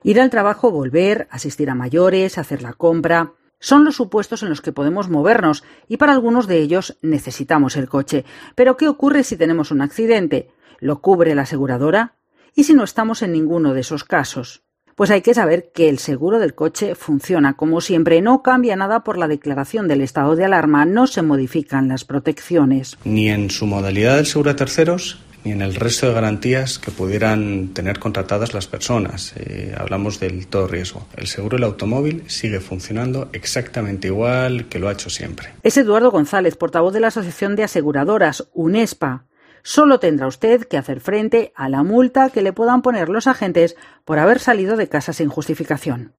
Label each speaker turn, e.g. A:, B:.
A: Ir al trabajo, volver, asistir a mayores, hacer la compra. Son los supuestos en los que podemos movernos y para algunos de ellos necesitamos el coche. Pero ¿qué ocurre si tenemos un accidente? ¿Lo cubre la aseguradora? ¿Y si no estamos en ninguno de esos casos? Pues hay que saber que el seguro del coche funciona como siempre, no cambia nada por la declaración del estado de alarma, no se modifican las protecciones.
B: Ni en su modalidad del seguro a terceros, ni en el resto de garantías que pudieran tener contratadas las personas. Hablamos del todo riesgo. El seguro del automóvil sigue funcionando exactamente igual que lo ha hecho siempre.
A: Es Eduardo González, portavoz de la Asociación de Aseguradoras, UNESPA. Solo tendrá usted que hacer frente a la multa que le puedan poner los agentes por haber salido de casa sin justificación.